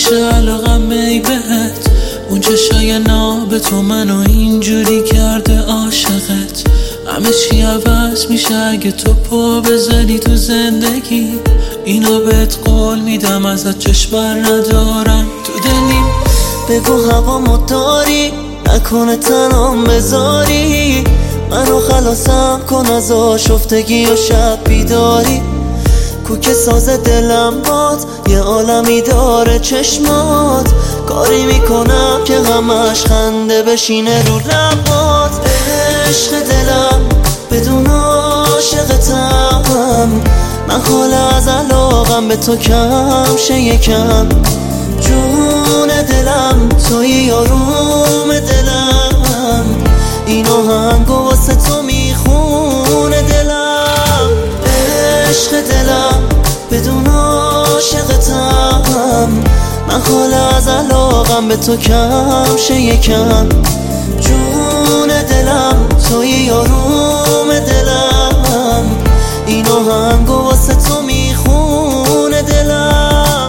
میشه علاقم ای بهت. اون چشای ناب تو منو اینجوری کرده عاشقت. همه چی عوض میشه اگه تو پا بزنی تو زندگی. اینو بهت قول میدم ازت چشم بر ندارم تو دلیم. بگو هوامو داری نکنه تنام بذاری. منو خلاصم کن از آشفتگی و شب بیداری. کوک ساز دلم باد یه عالمی داره چشمات. کاری میکنم که همش خنده بشینه رو لبات. عشق دلم بدون عاشقتم. من حالا از علاقم به تو کم شه یکم. جون دلم توی آروم دلم. این آهنگو واسه تو میخونه دلم. عشق دلم بدون عاشقتم. من حالا از علاقم به تو کم شه یکم. جون دلم توی آروم دلم. این آهنگو واسه تو میخونه دلم.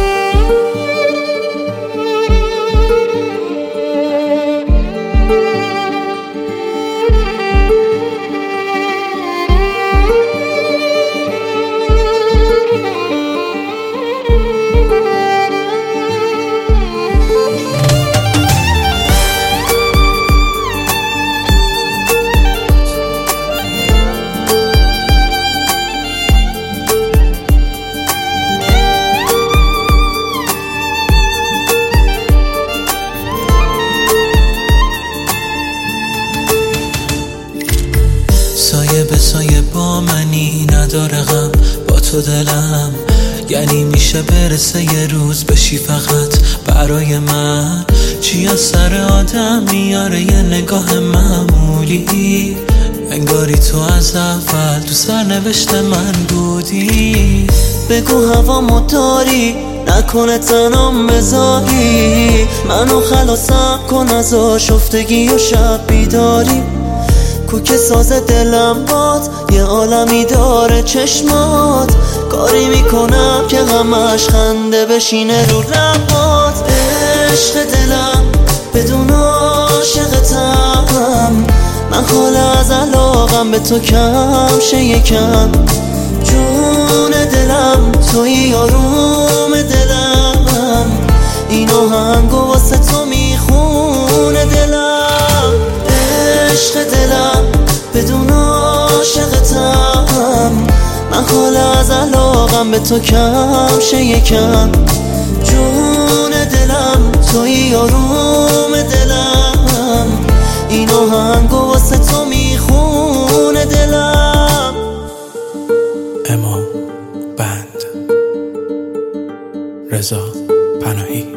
سایه به سایه با منی نداره غم با تو دلم. یعنی میشه برسه یه روز بشی فقط برای من. چی از سر آدم میاره یه نگاه معمولی. انگاری تو از اول تو سرنوشت من بودی. بگو هوامو داری نکنه تنام بذاری. منو خلاصم کن از آشفتگی و شب بیداری. کوک ساز دلم باد یه عالمی داره چشمات. کاری میکنم که همش خنده بشینه رو لبات. عشق دلم بدون عاشقتم. من حالا از علاقم به تو کم شه یکم. جون دلم توی آروم دلم. این آهنگو واسه تو میخونه دلم. عشق دلم بدون عاشقتم. من حالا از علاقم به تو کم شه یکم. جون دلم توی آروم دلم. این آهنگو واسه تو میخونه دلم. امام بند رضا پناهی.